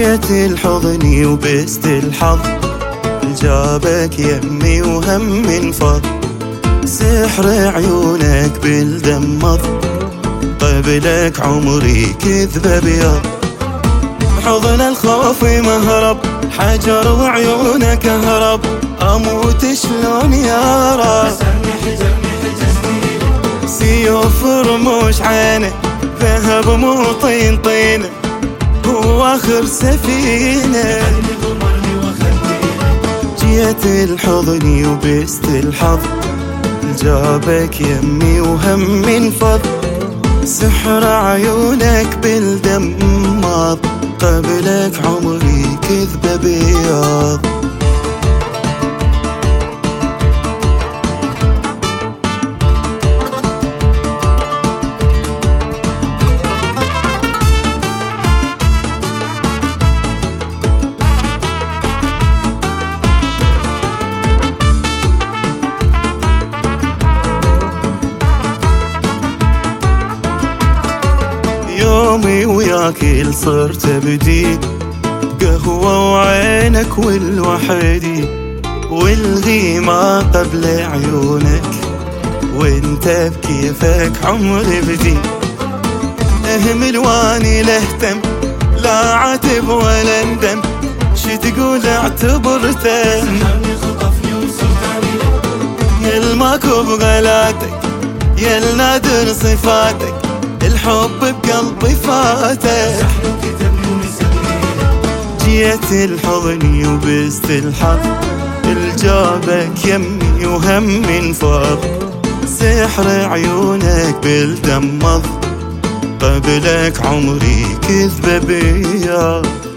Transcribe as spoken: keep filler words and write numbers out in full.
جيت الحضن وبست الحظ، جابك يمي وهم انفض، سحر عيونك بالدم مض، قبلك عمري كذب ابيض، حضن الخوف مهرب، حجر وعيونك اهرب، اموت شلون يا رب، سيوف رموش عينه، ذهب مو طين طينه، هو اخر سفينه، جيت الحضن وبست الحظ، جابك يمي وهم انفض، سحر عيونك بالدم ماض، قبلك عمري كذب ابيض. يومي وياك صرت بديل، قهوة وعينك والوحدي، والغيمة قبل عيونك، وانت بكيفك عمري بدي، اهمل واني لهتم، لا عاتب ولا ندم، شي تقول اعتبرته، يلماكو بغلاتك، يلنادر صفاتك، الحب بقلبي فاتك، جيت الحضن وبست الحظ، الجابك يمي وهم انفض، سحر عيونك بالدم مض، قبلك عمري كذب ابيض.